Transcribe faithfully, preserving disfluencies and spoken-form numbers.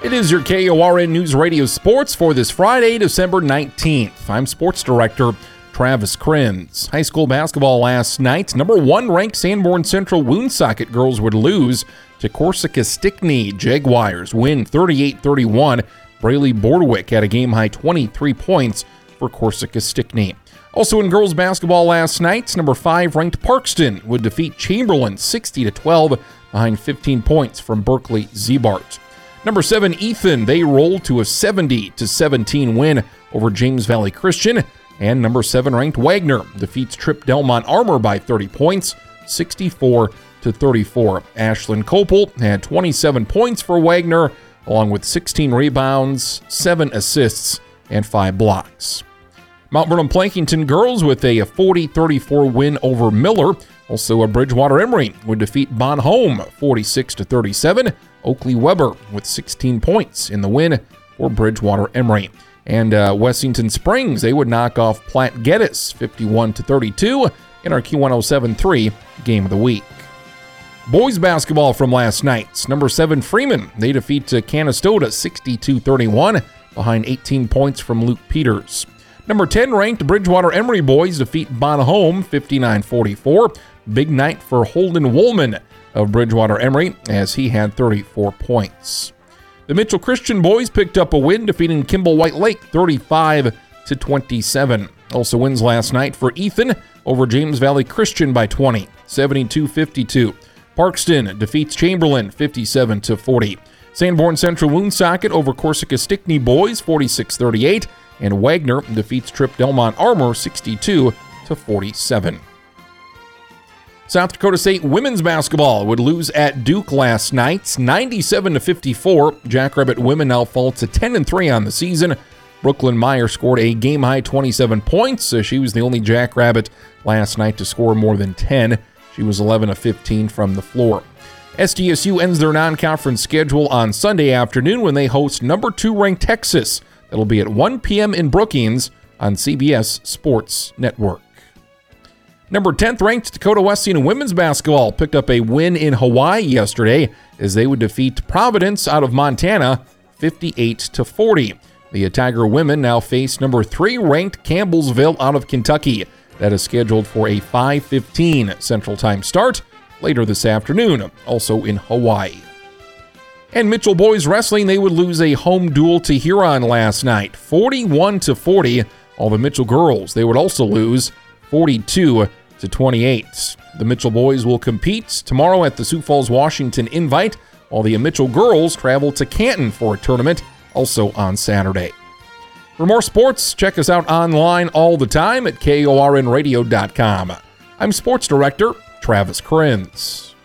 It is your K O R N News Radio Sports for this Friday, December nineteenth. I'm Sports Director Travis Krenz. High school basketball last night. Number one ranked Sanborn Central Woonsocket girls would lose to Corsica Stickney. Jaguars win thirty-eight thirty-one. Braley Bordwick had a game-high twenty-three points for Corsica Stickney. Also in girls basketball last night, number five ranked Parkston would defeat Chamberlain sixty to twelve behind fifteen points from Berkeley Zbart. Number seven Ethan, they rolled to a seventy to seventeen win over James Valley Christian. And number seven ranked Wagner defeats Tripp Delmont Armor by thirty points, sixty-four to thirty-four. Ashlyn Copel had twenty-seven points for Wagner, along with sixteen rebounds, seven assists, and five blocks. Mount Vernon Plankington girls with a forty thirty-four win over Miller. Also, a Bridgewater Emory would defeat Bon Homme forty-six to thirty-seven. Oakley Weber with sixteen points in the win for Bridgewater Emory. And uh, Wessington Springs, they would knock off Platte Geddes fifty-one to thirty-two in our Q one oh seven point three Game of the Week. Boys basketball from last night. Number seven Freeman, they defeat Canastota sixty-two thirty-one behind eighteen points from Luke Peters. Number ten ranked Bridgewater Emory boys defeat Bon Homme fifty-nine forty-four. Big night for Holden Woolman of Bridgewater Emory as he had thirty-four points. The Mitchell Christian boys picked up a win defeating Kimball White Lake thirty-five to twenty-seven. Also wins last night for Ethan over James Valley Christian by twenty, seventy-two fifty-two. Parkston defeats Chamberlain fifty-seven to forty. Sanborn Central Woonsocket over Corsica Stickney boys forty-six thirty-eight. And Wagner defeats Tripp Delmont Armor sixty-two to forty-seven. South Dakota State women's basketball would lose at Duke last night, ninety-seven to fifty-four. Jackrabbit women now fall to ten and three on the season. Brooklyn Meyer scored a game-high twenty-seven points. She was the only Jackrabbit last night to score more than ten. She was eleven of fifteen from the floor. S D S U ends their non-conference schedule on Sunday afternoon when they host number two ranked Texas. That'll be at one p.m. in Brookings on C B S Sports Network. Number tenth ranked Dakota Wesleyan women's basketball picked up a win in Hawaii yesterday as they would defeat Providence out of Montana fifty-eight to forty. The Tiger women now face number three ranked Campbellsville out of Kentucky. That is scheduled for a five fifteen Central Time start later this afternoon, also in Hawaii. And Mitchell boys wrestling, they would lose a home duel to Huron last night, forty-one to forty. All the Mitchell girls, they would also lose forty-two to twenty-eight. The Mitchell boys will compete tomorrow at the Sioux Falls, Washington Invite, while the Mitchell girls travel to Canton for a tournament, also on Saturday. For more sports, check us out online all the time at K O R N radio dot com. I'm Sports Director Travis Krenz.